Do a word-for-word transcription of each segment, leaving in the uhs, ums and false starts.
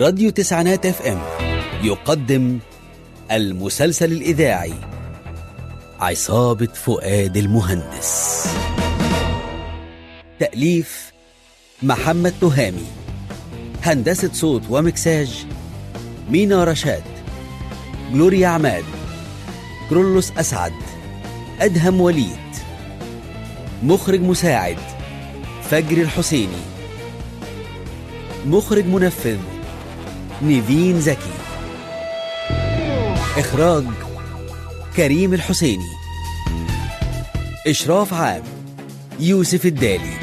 راديو تسعينات اف ام يقدم المسلسل الإذاعي عصابة فؤاد المهندس. تأليف محمد تهامي، هندسة صوت ومكساج مينا رشاد، جلوريا عماد، كرولوس أسعد، أدهم وليد. مخرج مساعد فجر الحسيني. مخرج منفذ نيفين زكي. إخراج كريم الحسيني. إشراف عام يوسف الدالي.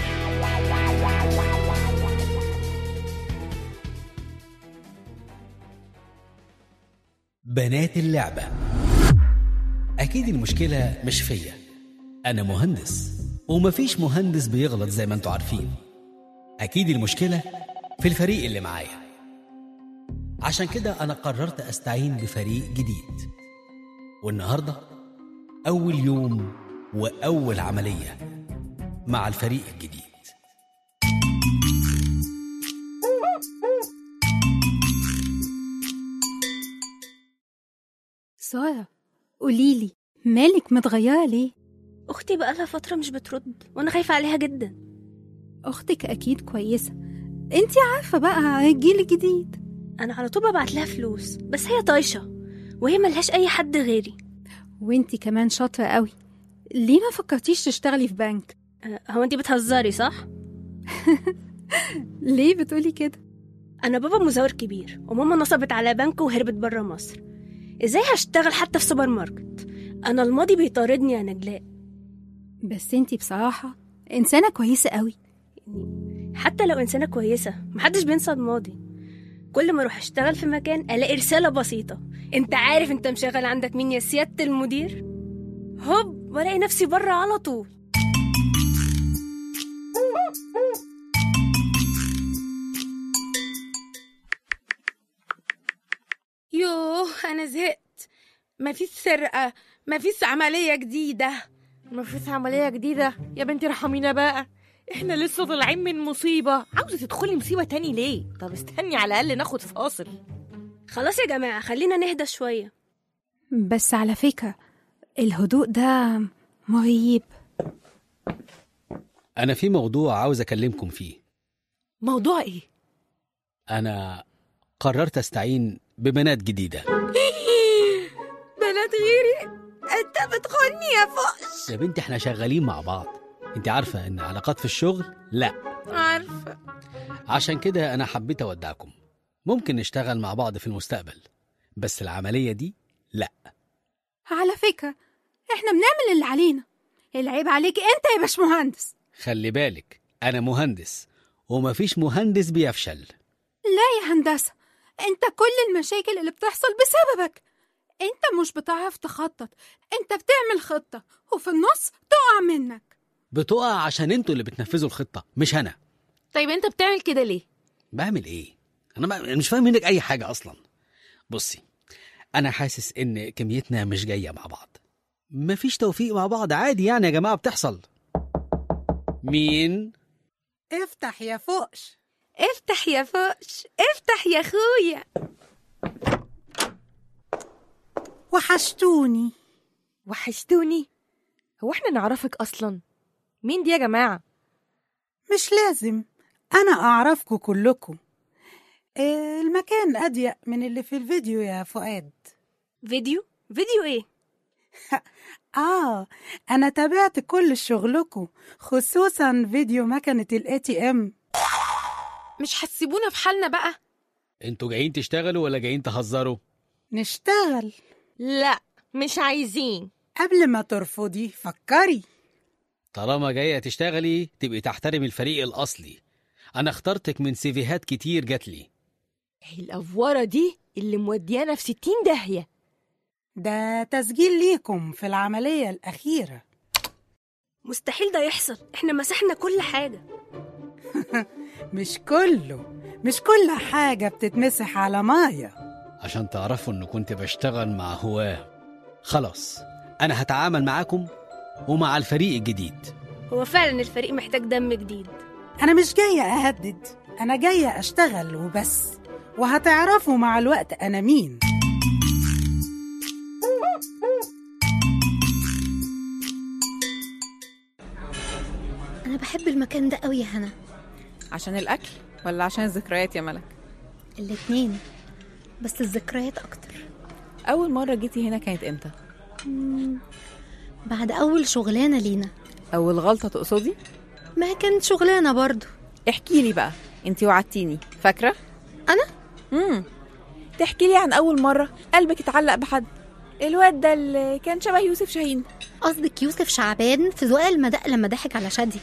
بنات اللعبة. أكيد المشكلة مش فيا، أنا مهندس ومفيش مهندس بيغلط زي ما انتوا عارفين. أكيد المشكلة في الفريق اللي معايا، عشان كده أنا قررت أستعين بفريق جديد. والنهاردة أول يوم وأول عملية مع الفريق الجديد. سارة، قوليلي مالك متغيرة ليه؟ أختي بقالها فترة مش بترد وأنا خايفة عليها جدا. أختك أكيد كويسة، انتي عارفة بقى الجيل الجديد. أنا على طول ببعت لها فلوس بس هي طايشة وهي ملهاش أي حد غيري. وانتي كمان شاطرة قوي، ليه ما فكرتيش تشتغلي في بنك؟ أه هو أنتي بتهزري صح؟ ليه بتقولي كده؟ أنا بابا مزور كبير وماما نصبت على بنك وهربت برا مصر. إزاي هشتغل حتى في سوبر ماركت؟ أنا الماضي بيطاردني يا نجلاء. بس انتي بصراحة إنسانة كويسة قوي. حتى لو إنسانة كويسة محدش بينسى الماضي. كل ما أروح أشتغل في مكان ألاقي رسالة بسيطة: أنت عارف أنت مشغل عندك مين يا سيادة المدير؟ هوب ولاقي نفسي برا على طول. يوه أنا زهقت. مفيش سرقة، مفيش عملية جديدة. مفيش عملية جديدة يا بنتي، رحمينا بقى، احنا لسه طالعين من مصيبة. عاوزة تدخلي مصيبة تاني ليه؟ طب استني على الأقل ناخد فاصل. خلاص يا جماعة خلينا نهدى شوية. بس على فكرة الهدوء ده مريب. أنا في موضوع عاوز أكلمكم فيه. موضوع إيه؟ أنا قررت أستعين ببنات جديدة. بنات غيري؟ أنت بتخوني يا فقش. يا بنتي احنا شغالين مع بعض، انت عارفة ان علاقات في الشغل لا. عارفة. عشان كده انا حبيت اودعكم. ممكن نشتغل مع بعض في المستقبل، بس العملية دي لا. على فكرة احنا بنعمل اللي علينا، العيب عليك انت يا باش مهندس. خلي بالك انا مهندس ومفيش مهندس بيفشل. لا يا هندسة، انت كل المشاكل اللي بتحصل بسببك. انت مش بتعرف تخطط، انت بتعمل خطة وفي النص تقع منك. بتقع عشان انتوا اللي بتنفذوا الخطة مش انا. طيب انت بتعمل كده ليه؟ بعمل ايه؟ انا مش فاهم منك اي حاجة اصلا. بصي، انا حاسس ان كميتنا مش جاية مع بعض، مفيش توفيق مع بعض. عادي يعني يا جماعة بتحصل. مين؟ افتح يا فقش. افتح يا فقش، افتح يا خويا. وحشتوني. وحشتوني؟ هو احنا نعرفك اصلا؟ مين دي يا جماعة؟ مش لازم انا اعرفكم كلكم. إيه المكان اضيق من اللي في الفيديو يا فؤاد. فيديو؟ فيديو ايه؟ اه انا تابعت كل شغلكم، خصوصا فيديو مكنة الاي تي ام. مش هتسيبونا في حالنا بقى؟ انتوا جايين تشتغلوا ولا جايين تهزروا؟ نشتغل. لا مش عايزين. قبل ما ترفضي فكري. طالما جاية تشتغلي تبقي تحترمي الفريق الأصلي. أنا اخترتك من سيفيهات كتير جاتلي. ايه الأفورة دي اللي موديانا في ستين داهية؟ ده تسجيل ليكم في العملية الأخيرة. مستحيل ده يحصل، احنا مسحنا كل حاجة. مش كله، مش كل حاجة بتتمسح على مايا. عشان تعرفوا إنه كنت بشتغل مع هواه. خلاص أنا هتعامل معاكم ومع الفريق الجديد. هو فعلا الفريق محتاج دم جديد. أنا مش جاية أهدد، أنا جاية أشتغل وبس، وهتعرفوا مع الوقت أنا مين. أنا بحب المكان ده قوي يا هنا. عشان الأكل ولا عشان الذكريات يا ملك؟ الاتنين، بس الذكريات أكتر. أول مرة جيتي هنا كانت إمتى؟ بعد أول شغلانة لينا. أول غلطة تقصدي؟ ما كانت شغلانة برضو. احكي لي بقى، انتي وعدتيني، فاكرة؟ أنا؟ امم تحكي لي عن أول مرة قلبك اتعلق بحد، الواد ده اللي كان شبه يوسف شاهين. قصدك يوسف شعبان في زقاق المدق لما ضحك على شادي؟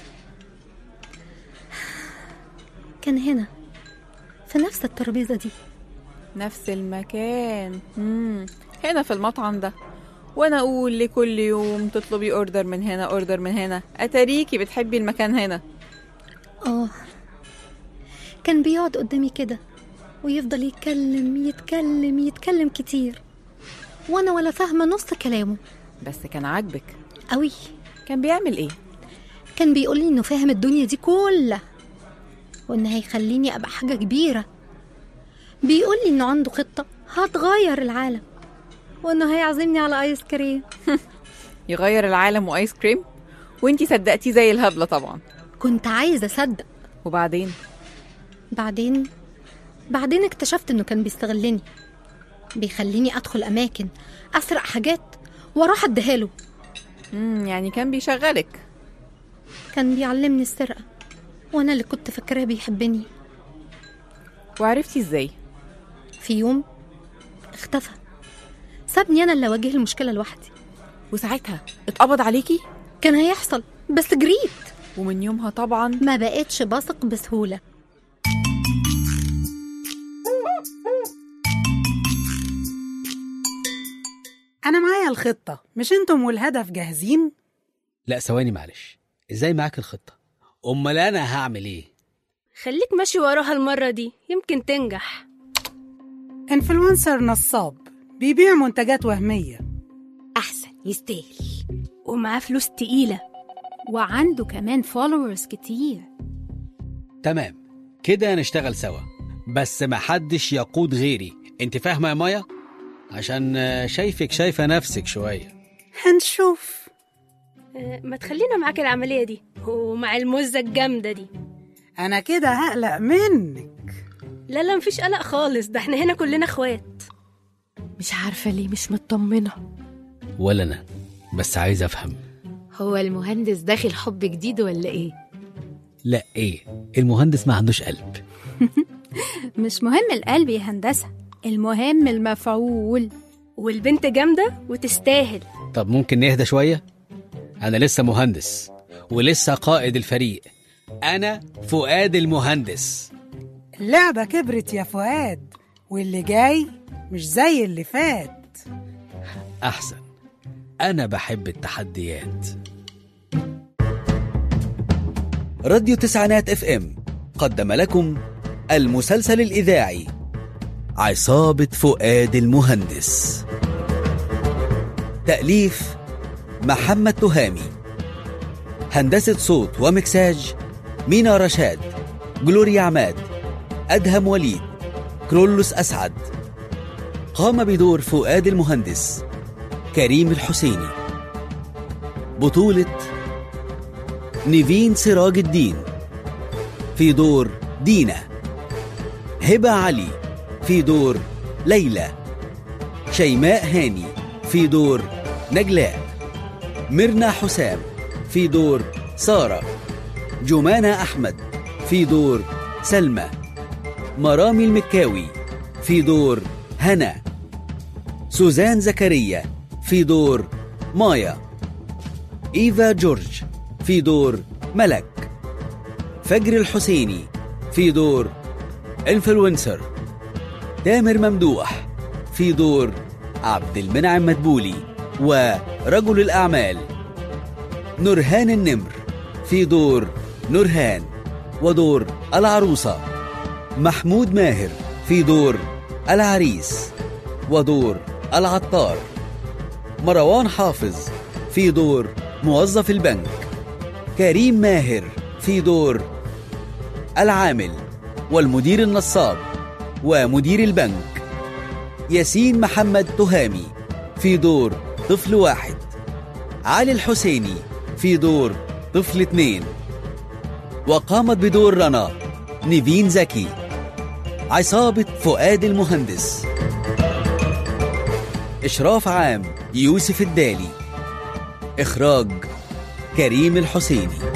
كان هنا في نفس الترابيزة دي. نفس المكان. امم هنا في المطعم ده. وانا اقول لي كل يوم تطلبي اوردر من هنا اوردر من هنا، اتاريكي بتحبي المكان هنا. اه، كان بيقعد قدامي كده ويفضل يتكلم يتكلم يتكلم كتير، وانا ولا فاهمه نص كلامه. بس كان عاجبك قوي. كان بيعمل ايه؟ كان بيقولي انه فاهم الدنيا دي كلها، وان هيخليني ابقى حاجه كبيره. بيقولي انه عنده خطه هتغير العالم، وانه هيعزمني على ايس كريم. يغير العالم وايس كريم؟ وانتي صدقتيه زي الهبله طبعا. كنت عايزه اصدق. وبعدين بعدين بعدين اكتشفت انه كان بيستغلني، بيخليني ادخل اماكن اسرق حاجات واروح اديها له. امم يعني كان بيشغلك. كان بيعلمني السرقه، وانا اللي كنت فاكراه بيحبني. وعرفتي ازاي؟ في يوم اختفى، سابني انا اللي اواجه المشكله لوحدي. وساعتها اتقبض عليكي؟ كان هيحصل، بس جريت. ومن يومها طبعا ما بقتش بثق بسهوله. أنا معايا الخطة، مش انتم والهدف جاهزين؟ لا ثواني معلش، ازاي معاك الخطة؟ امال انا هعمل ايه؟ خليك ماشي وراها المرة دي، يمكن تنجح. انفلونسر نصاب بيبيع منتجات وهمية. أحسن، يستاهل. ومعاه فلوس تقيلة، وعنده كمان فولورز كتير. تمام كده نشتغل سوا، بس ما حدش يقود غيري. انت فاهمة يا مايا؟ عشان شايفك شايفة نفسك شوية. هنشوف. أه ما تخلينا معاك العملية دي ومع المزة الجامدة دي. أنا كده هقلق منك. لا لا مفيش قلق خالص، ده احنا هنا كلنا اخوات. مش عارفة ليه مش مطمنة. ولا أنا، بس عايز أفهم، هو المهندس داخل حب جديد ولا إيه؟ لا إيه، المهندس ما عندوش قلب. مش مهم القلب يا هندسة، المهم المفعول. والبنت جامدة وتستاهل. طب ممكن نهدى شوية؟ أنا لسه مهندس ولسه قائد الفريق، أنا فؤاد المهندس. اللعبة كبرت يا فؤاد، واللي جاي مش زي اللي فات. أحسن، أنا بحب التحديات. راديو تسعينات اف ام قدم لكم المسلسل الإذاعي عصابة فؤاد المهندس. تأليف محمد تهامي، هندسة صوت ومكساج مينا رشاد، جلوريا عماد، أدهم وليد، كرولوس أسعد. قام بدور فؤاد المهندس كريم الحسيني. بطولة نيفين سراج الدين في دور دينا، هبة علي في دور ليلى، شيماء هاني في دور نجلاء، ميرنا حسام في دور سارة، جمانة أحمد في دور سلمى، مرامي المكاوي في دور هنا، سوزان زكريا في دور مايا، إيفا جورج في دور ملك، فجر الحسيني في دور انفلونسر، تامر ممدوح في دور عبد المنعم مدبولي ورجل الأعمال، نورهان النمر في دور نورهان ودور العروسة، محمود ماهر في دور العريس ودور العطار، مروان حافظ في دور موظف البنك، كريم ماهر في دور العامل والمدير النصاب ومدير البنك، ياسين محمد تهامي في دور طفل واحد، علي الحسيني في دور طفل اتنين، وقامت بدور رنا نيفين زكي. عصابة فؤاد المهندس. إشراف عام يوسف الدالي. إخراج كريم الحسيني.